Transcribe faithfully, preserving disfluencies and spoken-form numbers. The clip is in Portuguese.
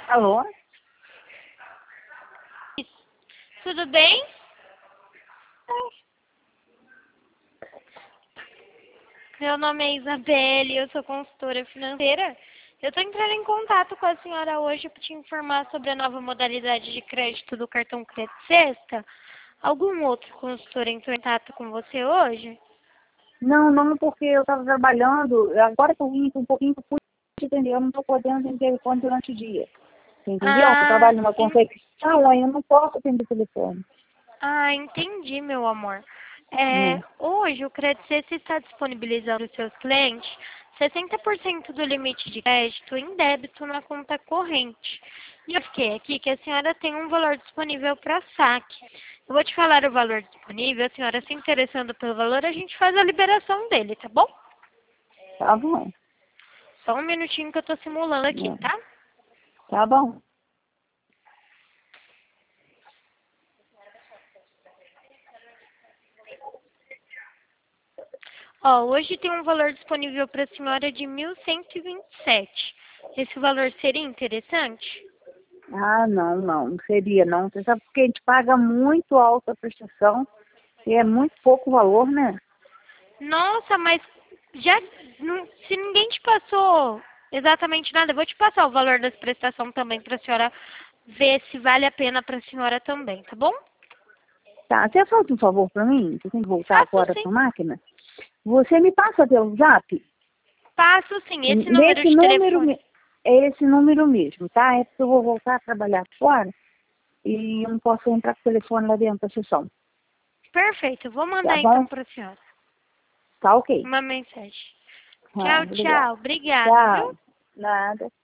Alô? Tudo bem? Meu nome é Isabelle, eu sou consultora financeira. Eu estou entrando em contato com a senhora hoje para te informar sobre a nova modalidade de crédito do cartão Crédito Sexta. Algum outro consultor entrou em contato com você hoje? Não, não, porque eu estava trabalhando, agora que eu vim um pouquinho que eu pude entender, eu não estou podendo atender telefone durante o dia. Você entendeu? Eu Ah, trabalho numa en- confecção, aí eu não posso atender telefone. ah, entendi, meu amor. É, Hum. hoje o Crédito Sexta está disponibilizando aos seus clientes sessenta por cento do limite de crédito em débito na conta corrente. E eu fiquei aqui que a senhora tem um valor disponível para saque. Eu vou te falar o valor disponível, a senhora se interessando pelo valor, a gente faz a liberação dele, tá bom? Tá bom. Só um minutinho que eu tô simulando aqui, É. tá? Tá bom. Ó, hoje tem um valor disponível para a senhora de mil cento e vinte e sete. Esse valor seria interessante? Ah, não, não, não seria não. Você sabe porque a gente paga muito alta prestação e é muito pouco valor, né? Nossa, mas já não- se ninguém te passou exatamente nada, eu vou te passar o valor das prestações também para a senhora ver se vale a pena para a senhora também, tá bom? Tá, você faz um favor para mim? Você tem que voltar Faço agora sim. para a máquina? Você me passa pelo zap? Passo sim, esse número Nesse de número, telefone. me- é esse número mesmo, tá? É porque eu vou voltar a trabalhar fora e eu não posso entrar com o telefone lá dentro da sessão. Perfeito, eu vou Tá mandar bom? então para a senhora Tá ok. uma mensagem. Ah, Tchau, obrigada. tchau. Obrigada, viu? Tchau. Nada.